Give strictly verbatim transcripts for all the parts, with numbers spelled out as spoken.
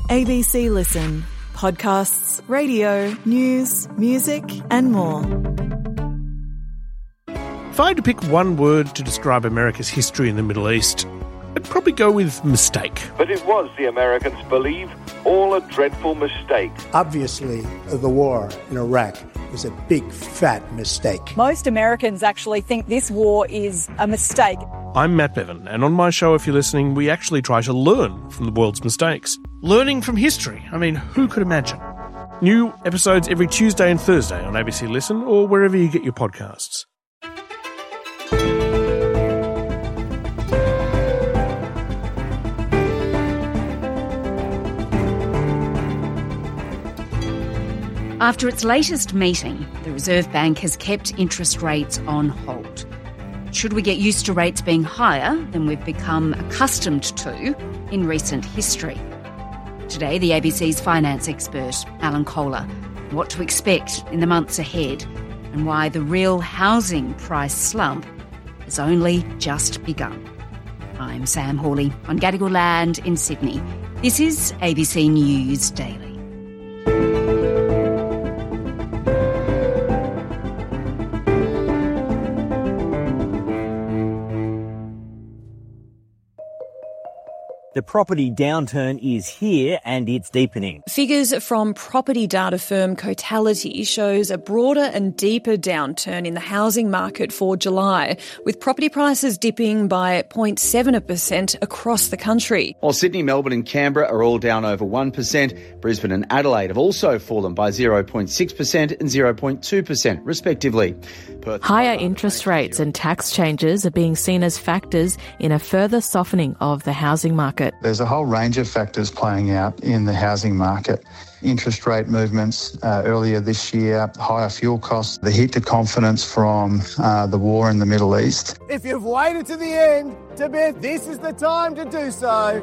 A B C Listen. Podcasts, radio, news, music and more. If I had to pick one word to describe America's history in the Middle East, I'd probably go with mistake. But it was, the Americans believe, all a dreadful mistake. Obviously, the war in Iraq was a big, fat mistake. Most Americans actually think this war is a mistake. I'm Matt Bevan, and on my show, if you're listening, we actually try to learn from the world's mistakes. Learning from history. I mean, who could imagine? New episodes every Tuesday and Thursday on A B C Listen or wherever you get your podcasts. After its latest meeting, the Reserve Bank has kept interest rates on hold. Should we get used to rates being higher than we've become accustomed to in recent history? Today, the A B C's finance expert, Alan Kohler, what to expect in the months ahead and why the real housing price slump has only just begun. I'm Sam Hawley on Gadigal Land in Sydney. This is A B C News Daily. The property downturn is here and it's deepening. Figures from property data firm Cotality shows a broader and deeper downturn in the housing market for July, with property prices dipping by zero point seven percent across the country. While Sydney, Melbourne and Canberra are all down over one percent, Brisbane and Adelaide have also fallen by zero point six percent and zero point two percent respectively. Perth Higher interest rates and tax changes are being seen as factors in a further softening of the housing market. There's a whole range of factors playing out in the housing market. Interest rate movements uh, earlier this year, higher fuel costs, the hit to confidence from uh, the war in the Middle East. If you've waited to the end to bet, this is the time to do so.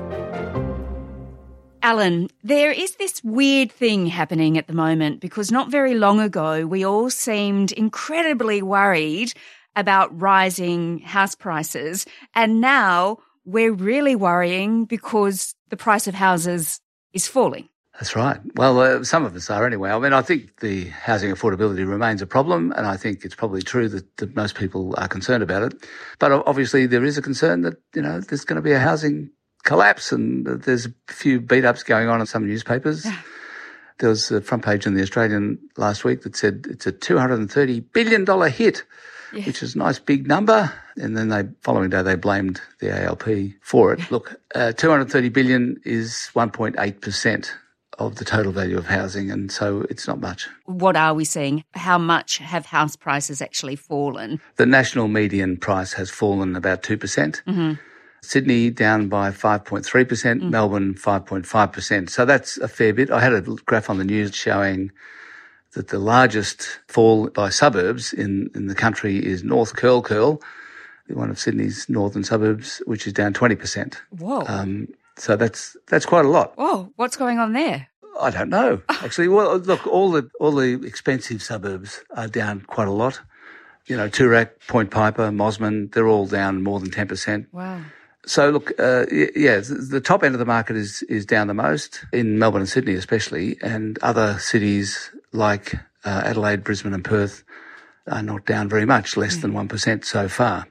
Alan, there is this weird thing happening at the moment because not very long ago we all seemed incredibly worried about rising house prices, and now we're really worrying because the price of houses is falling. That's right. Well, uh, some of us are anyway. I mean, I think the housing affordability remains a problem, and I think it's probably true that, that most people are concerned about it. But obviously there is a concern that, you know, there's going to be a housing collapse, and there's a few beat-ups going on in some newspapers. There was a front page in The Australian last week that said it's a two hundred thirty billion dollars hit, yeah. which is a nice big number. And then they, following day, they blamed the A L P for it. Look, uh, two hundred thirty billion dollars is one point eight percent of the total value of housing, and so it's not much. What are we seeing? How much have house prices actually fallen? The national median price has fallen about two percent. Mm-hmm. Sydney down by five point three percent, mm. Melbourne five point five percent. So that's a fair bit. I had a graph on the news showing that the largest fall by suburbs in, in the country is North Curl Curl, one of Sydney's northern suburbs, which is down twenty percent. Whoa. Um, so that's that's quite a lot. Whoa, what's going on there? I don't know, actually. Well, look, all the all the expensive suburbs are down quite a lot. You know, Toorak, Point Piper, Mosman, they're all down more than ten percent. Wow. So, look, uh, yeah, the top end of the market is, is down the most, in Melbourne and Sydney especially, and other cities like uh, Adelaide, Brisbane and Perth are not down very much, less mm. than one percent so far.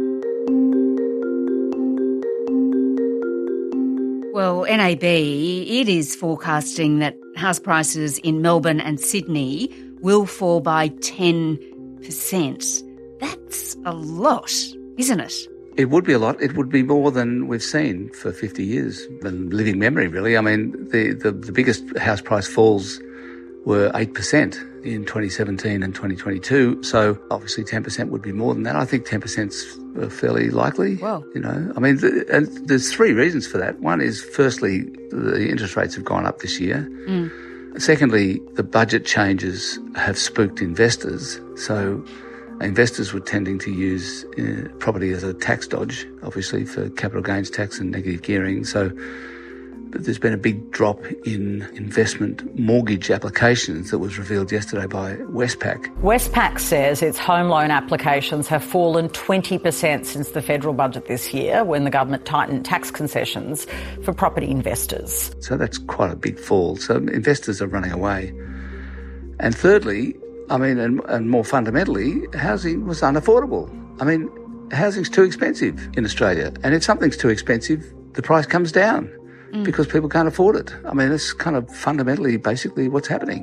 Well, N A B, it is forecasting that house prices in Melbourne and Sydney will fall by ten percent. That's a lot, isn't it? It would be a lot. It would be more than we've seen for fifty years, in living memory, really. I mean, the, the, the biggest house price falls were eight percent in twenty seventeen and twenty twenty-two. So obviously ten percent would be more than that. I think ten percent's fairly likely. Wow. You know, I mean, the, and there's three reasons for that. One is, firstly, the interest rates have gone up this year. Mm. Secondly, the budget changes have spooked investors. So investors were tending to use uh, property as a tax dodge, obviously, for capital gains tax and negative gearing. So there's been a big drop in investment mortgage applications that was revealed yesterday by Westpac. Westpac says its home loan applications have fallen twenty percent since the federal budget this year, when the government tightened tax concessions for property investors. So that's quite a big fall. So investors are running away. And thirdly, I mean, and, and more fundamentally, housing was unaffordable. I mean, housing's too expensive in Australia. And if something's too expensive, the price comes down mm. because people can't afford it. I mean, it's kind of fundamentally, basically what's happening.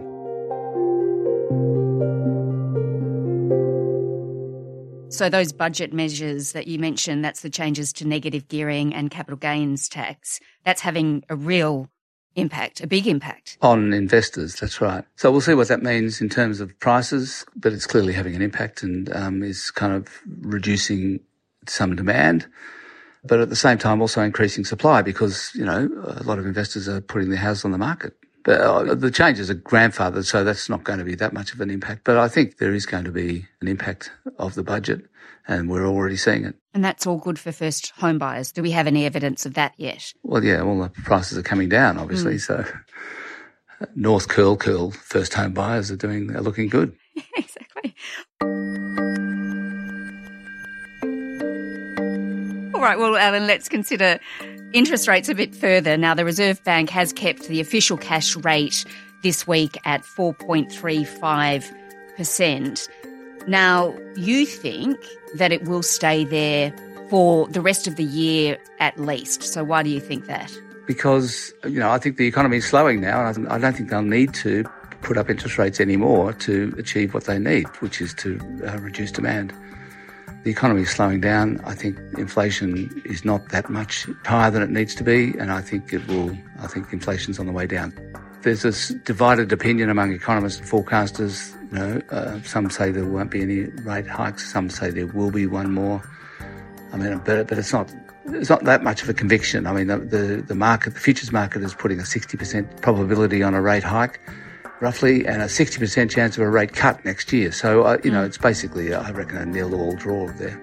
So those budget measures that you mentioned, that's the changes to negative gearing and capital gains tax, that's having a real impact, a big impact. On investors, that's right. So we'll see what that means in terms of prices, but it's clearly having an impact and um, is kind of reducing some demand, but at the same time also increasing supply because, you know, a lot of investors are putting their house on the market. But uh, the changes are grandfathered, so that's not going to be that much of an impact. But I think there is going to be an impact of the budget, and we're already seeing it. And that's all good for first home buyers. Do we have any evidence of that yet? Well, yeah, well, the prices are coming down, obviously. Mm. So North Curl Curl first home buyers are doing, are looking good. Exactly. All right, well, Alan, let's consider interest rates a bit further. Now, the Reserve Bank has kept the official cash rate this week at four point three five percent. Now, you think that it will stay there for the rest of the year at least. So why do you think that? Because, you know, I think the economy is slowing now, and I don't think they'll need to put up interest rates anymore to achieve what they need, which is to uh, reduce demand. The economy is slowing down. I think inflation is not that much higher than it needs to be, and I think it will. I think inflation's on the way down. There's this divided opinion among economists and forecasters. You know, uh, some say there won't be any rate hikes. Some say there will be one more. I mean, but but it's not. It's not that much of a conviction. I mean, the the, the market, the futures market, is putting a sixty percent probability on a rate hike, roughly, and a sixty percent chance of a rate cut next year. So, uh, you know, it's basically, I reckon, a nil-all draw there.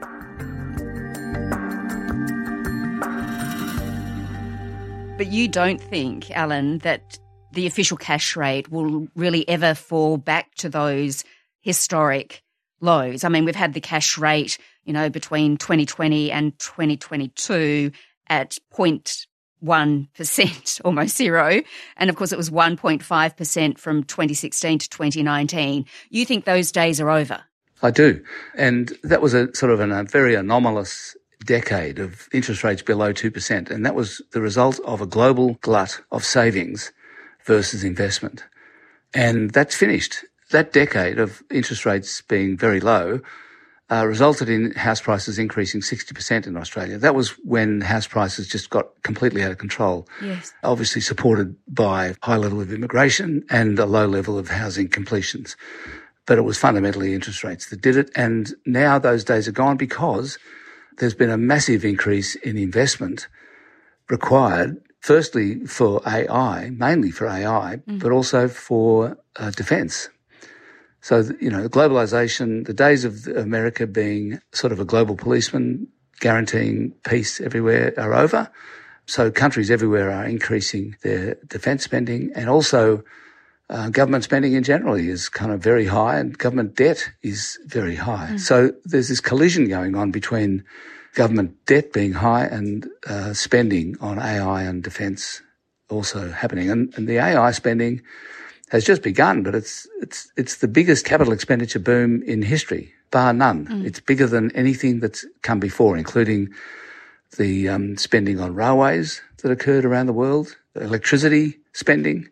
But you don't think, Alan, that the official cash rate will really ever fall back to those historic lows? I mean, we've had the cash rate, you know, between twenty twenty and twenty twenty-two at zero point one percent, almost zero. And of course, it was one point five percent from twenty sixteen to twenty nineteen. You think those days are over? I do. And that was a sort of an, a very anomalous decade of interest rates below two percent. And that was the result of a global glut of savings versus investment. And that's finished. That decade of interest rates being very low uh, resulted in house prices increasing sixty percent in Australia. That was when house prices just got completely out of control. Yes. Obviously supported by high level of immigration and a low level of housing completions. But it was fundamentally interest rates that did it. And now those days are gone because there's been a massive increase in investment required, firstly for A I, mainly for A I, mm. but also for uh, defence. So, you know, globalisation, the days of America being sort of a global policeman guaranteeing peace everywhere are over. So countries everywhere are increasing their defence spending, and also uh, government spending in general is kind of very high, and government debt is very high. Mm. So there's this collision going on between government debt being high and uh, spending on A I and defence also happening. And, and the A I spending has just begun, but it's it's it's the biggest capital expenditure boom in history, bar none. Mm. It's bigger than anything that's come before, including the um, spending on railways that occurred around the world, electricity spending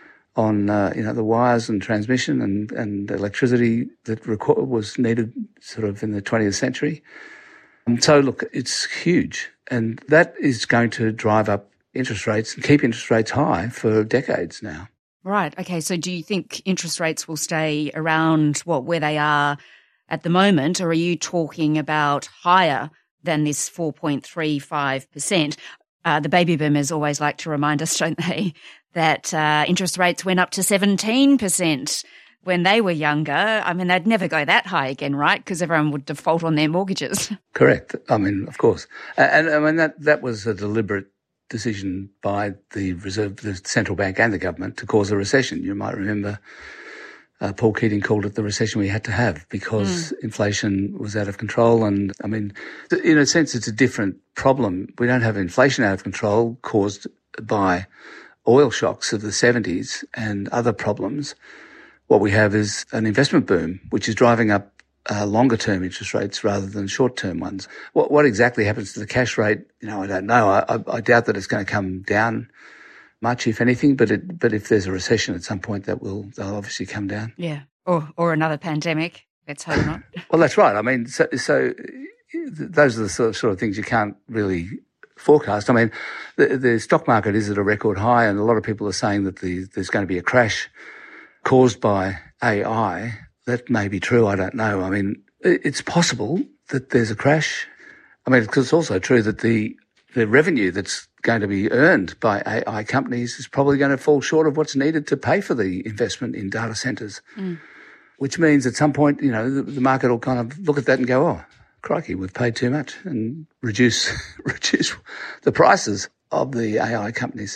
on uh, you know the wires and transmission and, and electricity that reco- was needed sort of in the twentieth century. And so look, it's huge, and that is going to drive up interest rates and keep interest rates high for decades now. Right. Okay. So do you think interest rates will stay around, what, where they are at the moment, or are you talking about higher than this four point three five percent? Uh, the baby boomers always like to remind us, don't they, that uh, interest rates went up to seventeen percent when they were younger. I mean, they'd never go that high again, right? Because everyone would default on their mortgages. Correct. I mean, of course. And, and I mean, that, that was a deliberate decision by the Reserve, the central bank and the government to cause a recession. You might remember uh, Paul Keating called it the recession we had to have because mm. inflation was out of control. And I mean, in a sense, it's a different problem. We don't have inflation out of control caused by oil shocks of the seventies and other problems. What we have is an investment boom, which is driving up Uh, longer-term interest rates rather than short-term ones. What, what exactly happens to the cash rate? You know, I don't know. I, I, I doubt that it's going to come down much, if anything. But it, but if there's a recession at some point, that will they'll obviously come down. Yeah, or or another pandemic. Let's hope not. Well, that's right. I mean, so so those are the sort of, sort of things you can't really forecast. I mean, the, the stock market is at a record high, and a lot of people are saying that the, there's going to be a crash caused by A I. That may be true. I don't know. I mean, it's possible that there's a crash. I mean, because it's also true that the the revenue that's going to be earned by A I companies is probably going to fall short of what's needed to pay for the investment in data centres, mm. which means at some point, you know, the, the market will kind of look at that and go, oh, crikey, we've paid too much, and reduce reduce the prices of the A I companies.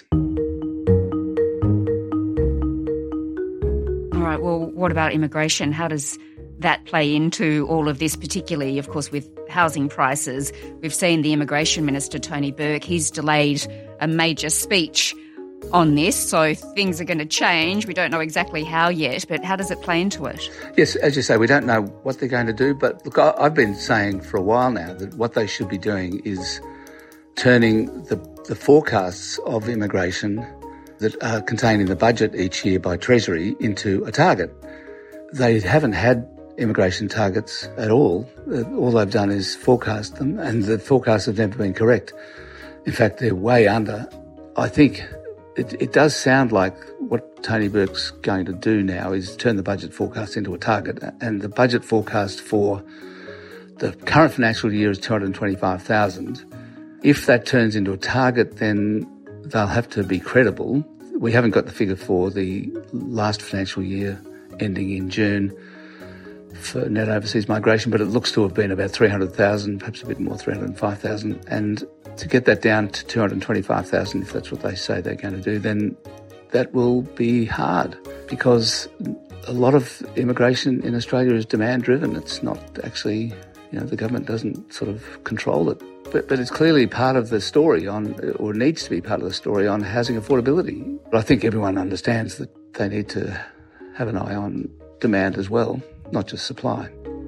All right, well, what about immigration? How does that play into all of this, particularly, of course, with housing prices? We've seen the Immigration Minister, Tony Burke, he's delayed a major speech on this, so things are going to change. We don't know exactly how yet, but how does it play into it? Yes, as you say, we don't know what they're going to do, but look, I've been saying for a while now that what they should be doing is turning the, the forecasts of immigration that are contained in the budget each year by Treasury into a target. They haven't had immigration targets at all. All they've done is forecast them, and the forecasts have never been correct. In fact, they're way under. I think it, it does sound like what Tony Burke's going to do now is turn the budget forecast into a target, and the budget forecast for the current financial year is two hundred twenty-five thousand. If that turns into a target, then they'll have to be credible. We haven't got the figure for the last financial year ending in June for net overseas migration, but it looks to have been about three hundred thousand, perhaps a bit more, three hundred five thousand. And to get that down to two hundred twenty-five thousand, if that's what they say they're going to do, then that will be hard, because a lot of immigration in Australia is demand-driven. It's not actually, you know, the government doesn't sort of control it. But, but it's clearly part of the story on, or needs to be part of the story on housing affordability. But I think everyone understands that they need to have an eye on demand as well, not just supply.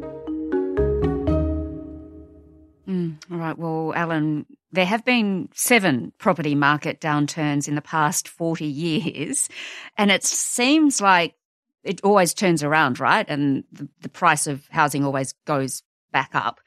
Mm, all right. Well, Alan, there have been seven property market downturns in the past forty years, and it seems like it always turns around, right? And the, the price of housing always goes back up.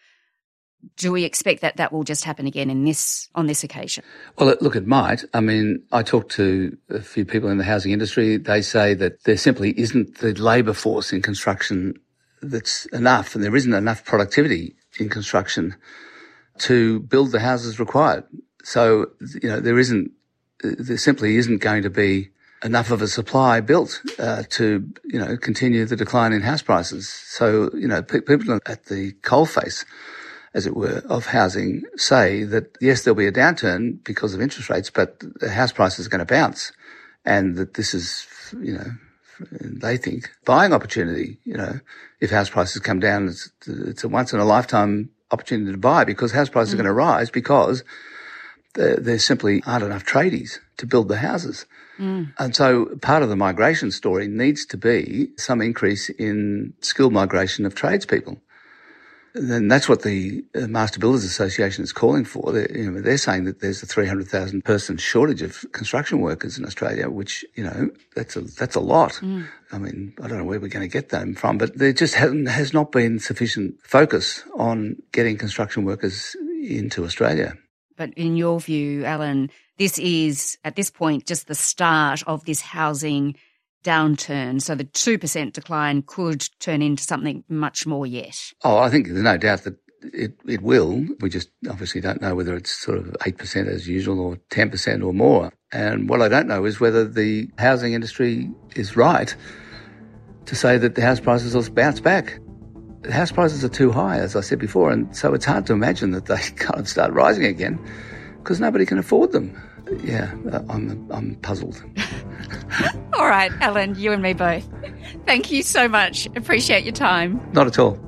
Do we expect that that will just happen again in this on this occasion? Well, look, it might. I mean, I talked to a few people in the housing industry. They say that there simply isn't the labour force in construction that's enough, and there isn't enough productivity in construction to build the houses required. So, you know, there isn't, there simply isn't going to be enough of a supply built uh, to, you know, continue the decline in house prices. So, you know, pe- people at the coalface, as it were, of housing say that, yes, there'll be a downturn because of interest rates, but the house prices are going to bounce, and that this is, you know, they think, buying opportunity. You know, if house prices come down, it's, it's a once-in-a-lifetime opportunity to buy, because house prices mm. are going to rise because there, there simply aren't enough tradies to build the houses. Mm. And so part of the migration story needs to be some increase in skilled migration of tradespeople. And that's what the Master Builders Association is calling for. They're, you know, they're saying that there's a three hundred thousand person shortage of construction workers in Australia, which, you know, that's a, that's a lot. Mm. I mean, I don't know where we're going to get them from, but there just hasn't, has not been sufficient focus on getting construction workers into Australia. But in your view, Alan, this is, at this point, just the start of this housing downturn. So the two percent decline could turn into something much more yet. Oh, I think there's no doubt that it, it will. We just obviously don't know whether it's sort of eight percent as usual or ten percent or more. And what I don't know is whether the housing industry is right to say that the house prices will bounce back. The house prices are too high, as I said before, and so it's hard to imagine that they kind of start rising again, because nobody can afford them. yeah, uh, I'm I'm puzzled. All right, Alan, you and me both. Thank you so much. Appreciate your time. Not at all.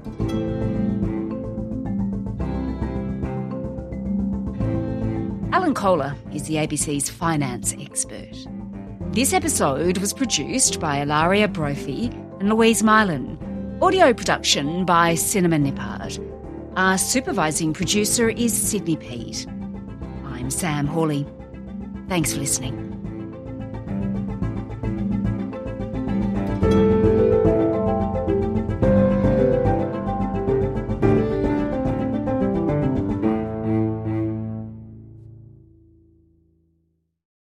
Alan Kohler is the A B C's finance expert. This episode was produced by Ilaria Brophy and Louise Mylan. Audio production by Cinema Nippard. Our supervising producer is Sydney Pete. I'm Sam Hawley. Thanks for listening.